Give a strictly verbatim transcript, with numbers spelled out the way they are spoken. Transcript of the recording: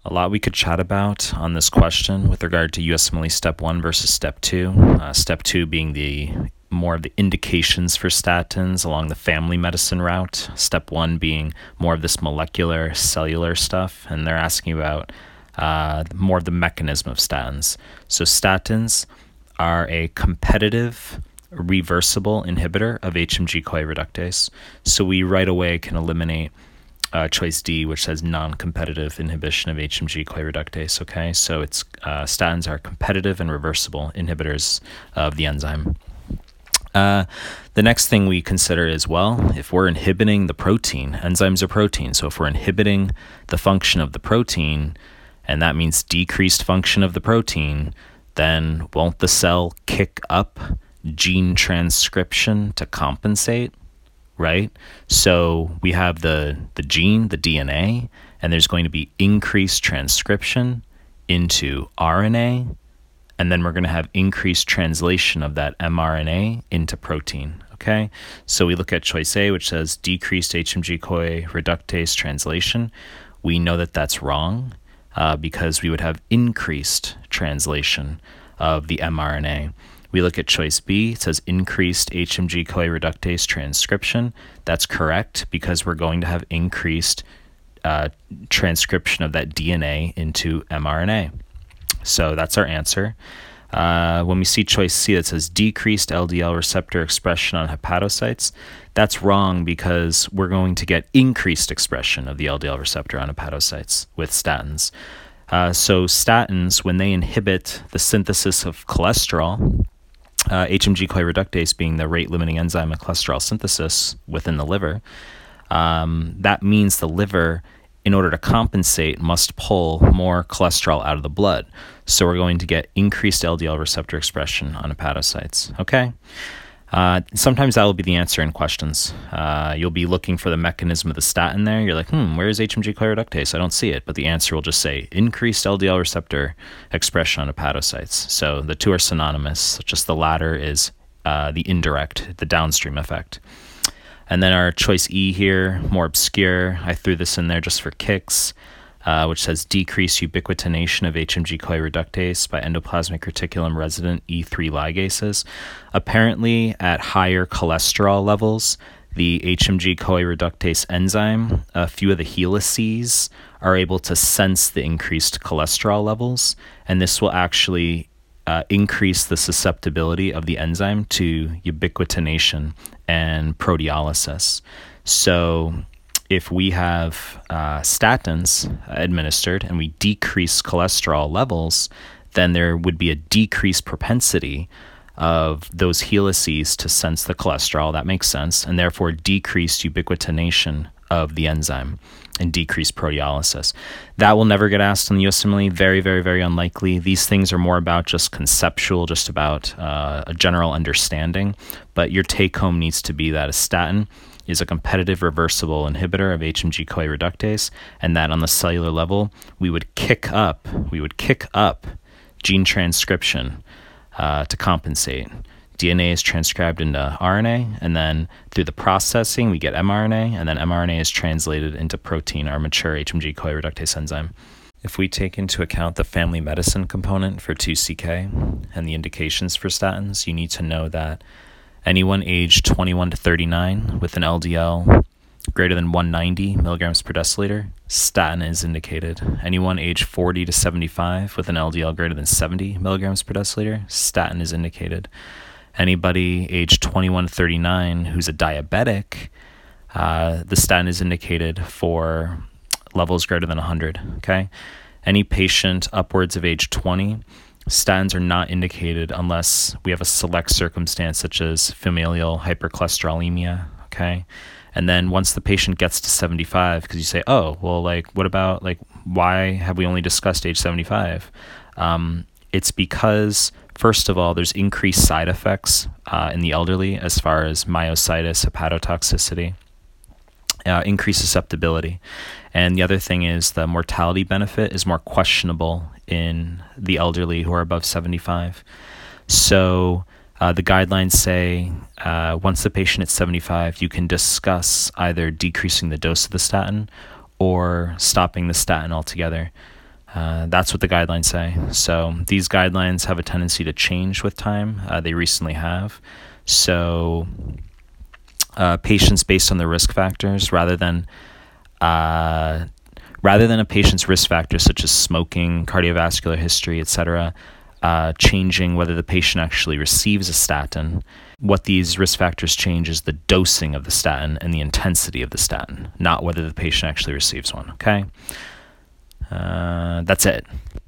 A lot we could chat about on this question with regard to U S M L E Step one versus Step two. Uh, step two being the more of the indications for statins along the family medicine route. Step one being more of this molecular, cellular stuff. And they're asking about uh, more of the mechanism of statins. So statins are a competitive, reversible inhibitor of H M G-CoA reductase. So we right away can eliminate Uh, choice D, which says non-competitive inhibition of H M G-CoA reductase. Okay, so it's uh, statins are competitive and reversible inhibitors of the enzyme. Uh, the next thing we consider is, well, if we're inhibiting the protein, enzymes are protein, so if we're inhibiting the function of the protein, and that means decreased function of the protein, then won't the cell kick up gene transcription to compensate? Right? So we have the, the gene, the D N A, and there's going to be increased transcription into R N A, and then we're going to have increased translation of that mRNA into protein. Okay? So we look at choice A, which says decreased H M G-CoA reductase translation. We know that that's wrong uh, because we would have increased translation of the mRNA. We look at choice B, it says increased H M G-CoA reductase transcription. That's correct because we're going to have increased uh, transcription of that D N A into mRNA. So that's our answer. Uh, when we see choice C that says decreased L D L receptor expression on hepatocytes, that's wrong because we're going to get increased expression of the L D L receptor on hepatocytes with statins. Uh, so statins, when they inhibit the synthesis of cholesterol, Uh, H M G-CoA reductase being the rate-limiting enzyme of cholesterol synthesis within the liver, um, that means the liver, in order to compensate, must pull more cholesterol out of the blood. So we're going to get increased L D L receptor expression on hepatocytes. Okay? Uh, sometimes that will be the answer in questions. Uh, you'll be looking for the mechanism of the statin there. You're like, hmm, where is H M G-CoA reductase? I don't see it. But the answer will just say increased L D L receptor expression on hepatocytes. So the two are synonymous. Just the latter is uh, the indirect, the downstream effect. And then our choice E here, more obscure. I threw this in there just for kicks. Uh, which says decreased ubiquitination of H M G-CoA reductase by endoplasmic reticulum resident E three ligases. Apparently, at higher cholesterol levels, the H M G-CoA reductase enzyme, a few of the helices, are able to sense the increased cholesterol levels, and this will actually uh, increase the susceptibility of the enzyme to ubiquitination and proteolysis. So if we have uh, statins administered and we decrease cholesterol levels, then there would be a decreased propensity of those helices to sense the cholesterol. That makes sense. And therefore decreased ubiquitination of the enzyme and decreased proteolysis. That will never get asked in the U S M L E. Very, very, very unlikely. These things are more about just conceptual, just about uh, a general understanding. But your take home needs to be that a statin is a competitive reversible inhibitor of H M G-CoA reductase, and that on the cellular level, we would kick up, we would kick up gene transcription uh, to compensate. D N A is transcribed into R N A, and then through the processing, we get mRNA, and then mRNA is translated into protein, our mature H M G-CoA reductase enzyme. If we take into account the family medicine component for two C K and the indications for statins, you need to know that anyone aged twenty-one to thirty-nine with an L D L greater than one hundred ninety milligrams per deciliter, statin is indicated. Anyone aged forty to seventy-five with an L D L greater than seventy milligrams per deciliter, statin is indicated. Anybody aged twenty-one to thirty-nine who's a diabetic, uh, the statin is indicated for levels greater than one hundred. Okay. Any patient upwards of age twenty, statins are not indicated unless we have a select circumstance such as familial hypercholesterolemia, okay? And then once the patient gets to seventy-five, because you say, oh, well, like, what about, like, why have we only discussed age seventy-five? Um, it's because, first of all, there's increased side effects uh, in the elderly as far as myositis, hepatotoxicity, uh, increased susceptibility. And the other thing is the mortality benefit is more questionable in the elderly who are above seventy-five. So uh, the guidelines say uh, once the patient is seventy-five, you can discuss either decreasing the dose of the statin or stopping the statin altogether. Uh, that's what the guidelines say. So these guidelines have a tendency to change with time. Uh, they recently have. So uh, patients based on the risk factors, rather than uh, rather than a patient's risk factors such as smoking, cardiovascular history, et cetera, uh, changing whether the patient actually receives a statin. What these risk factors change is the dosing of the statin and the intensity of the statin, not whether the patient actually receives one. Okay. Uh, that's it.